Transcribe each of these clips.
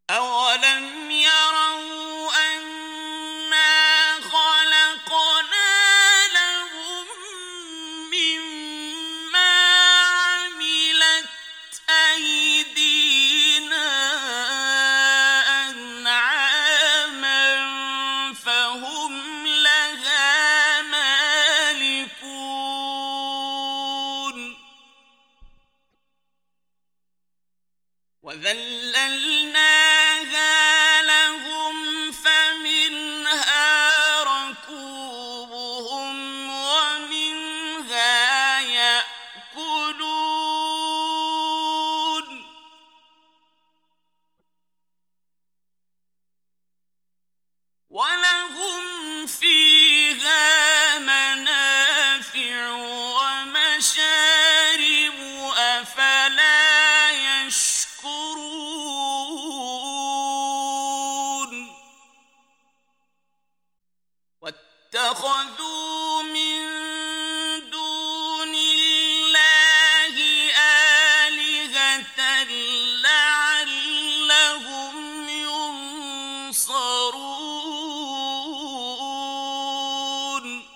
أَوَلَمْ يَرَوْا أَنَّا خَلَقْنَا لَهُم مِّمَّا عَمِلَتْ أَيْدِينَا أَنْعَامًا فَهُمْ لَهَا مَالِكُونَ وَذَلَّلْنَاهَا لَهُمْ فَمِنْهَا رَكُوبُهُمْ وَمِنْهَا يَأْكُلُونَ وَلَهُمْ فِيهَا مَنَافِعُ وَمَشَارِبُ أَفَلَا يَشْكُرُونَ وَاتَّخَذُوا مِن دُونِ اللَّهِ آلِهَةً لَّعَلَّهُمْ يُنصَرُونَ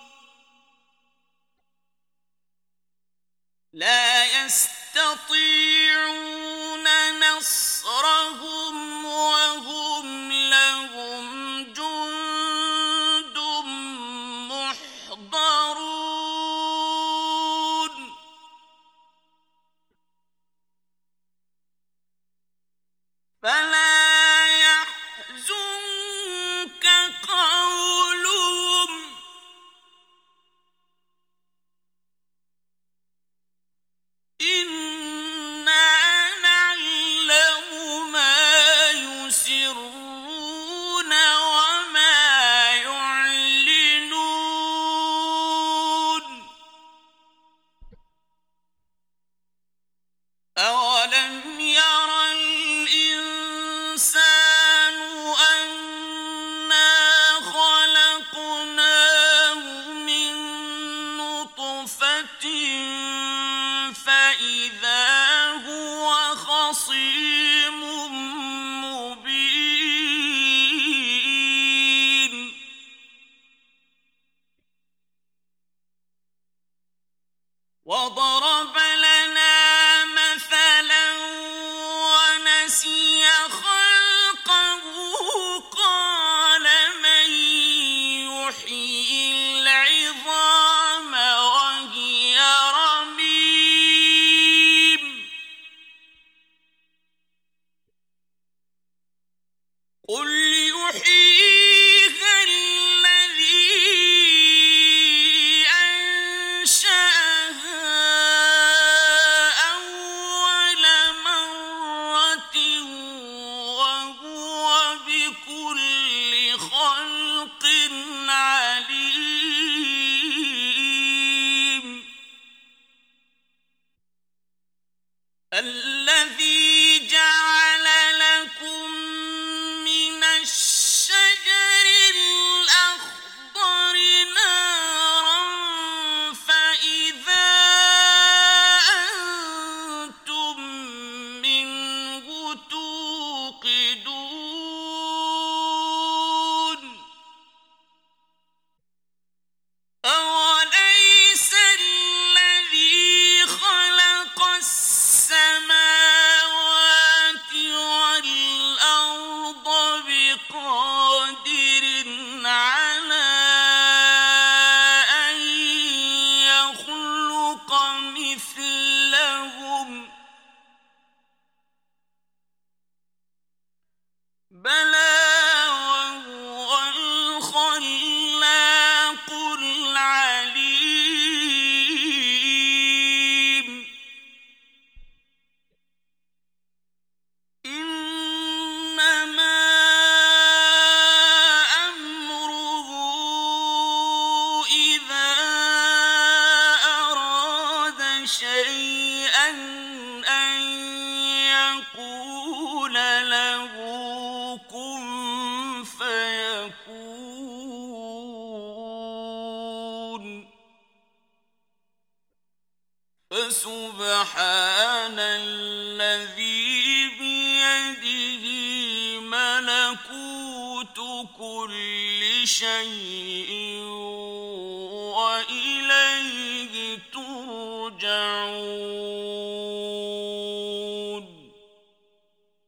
لَا يَسْتَطِيعُونَ نَصْرَهُمْ وَهُمْ لَهُمْ جُندٌ مُّحْضَرُونَ فَلَا يَحْزُنكَ قَوْلُهُمْ ۘ إِنَّا نَعْلَمُ مَا يُسِرُّونَ وَمَا يُعْلِنُونَ أَوَلَمْ يَرَ الْإِنسَانُ أَنَّا خَلَقْنَاهُ مِن نُّطْفَةٍ فَإِذَا هُوَ خَصِيمٌ مُّبِينٌ وَضَرَبَ لَنَا مَثَلًا وَنَسِيَ خَلْقَهُ قَالَ مَن يُحْيِي الْعِظَامَ وَهِيَ رَمِيمٌ قُلْ يُحْيِيهَا الَّذِي أَنشَأَهَا أَوَّلَ مَرَّةٍ وَهُوَ بِكُلِّ خَلْقٍ عَلِيمٌ الَّذِي جَعَلَ لَكُم مِّنَ الشَّجَرِ الْأَخْضَرِ نَارًا فَإِذَا أَنتُم مِّنْهُ تُوقِدُونَ أَوَلَيْسَ الَّذِي خَلَقَ السَّمَاوَاتِ وَالْأَرْضَ بِقَادِرٍ عَلَىٰ أَن يَخْلُقَ مِثْلَهُم ۚ بَلَىٰ وَهُوَ الْخَلَّاقُ الْعَلِيمُ إِنَّمَا أَمْرُهُ إِذَا أَرَادَ شَيْئًا أَن يَقُولَ لَهُ كُن فَيَكُونُ فَسُبْحَانَ الَّذِي بِيَدِهِ ملكوت كل شيء